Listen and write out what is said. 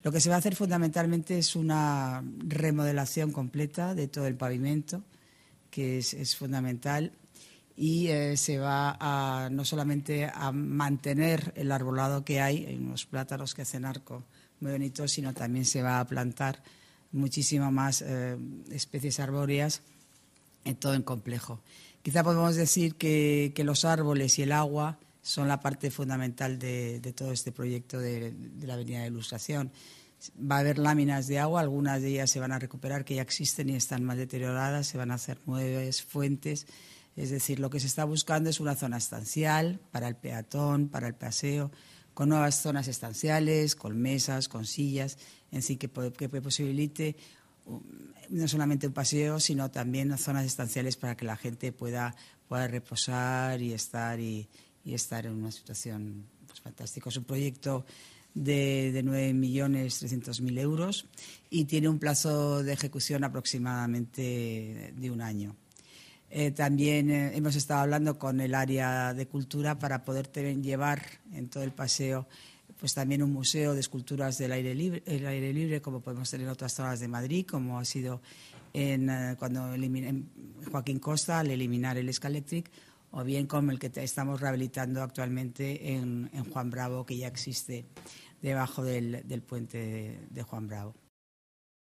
Lo que se va a hacer fundamentalmente es una remodelación completa de todo el pavimento, que es fundamental, y se va a no solamente a mantener el arbolado que hay unos plátanos que hacen arco muy bonitos, sino también se va a plantar muchísimo más especies arbóreas en todo el complejo. Quizá podemos decir que los árboles y el agua son la parte fundamental de todo este proyecto de la Avenida de Ilustración. Va a haber láminas de agua, algunas de ellas se van a recuperar, que ya existen y están más deterioradas, se van a hacer nuevas fuentes. Es decir, lo que se está buscando es una zona estancial para el peatón, para el paseo, con nuevas zonas estanciales, con mesas, con sillas, en sí que posibilite no solamente un paseo, sino también zonas estanciales para que la gente pueda reposar y estar en una situación pues, fantástica. Es un proyecto de 9.300.000 euros y tiene un plazo de ejecución aproximadamente de un año. También hemos estado hablando con el área de cultura para poder llevar en todo el paseo pues también un museo de esculturas del aire libre, como podemos tener en otras zonas de Madrid, como ha sido cuando en Joaquín Costa al eliminar el Escaléctric, o bien como el que estamos rehabilitando actualmente en Juan Bravo, que ya existe debajo del puente de Juan Bravo.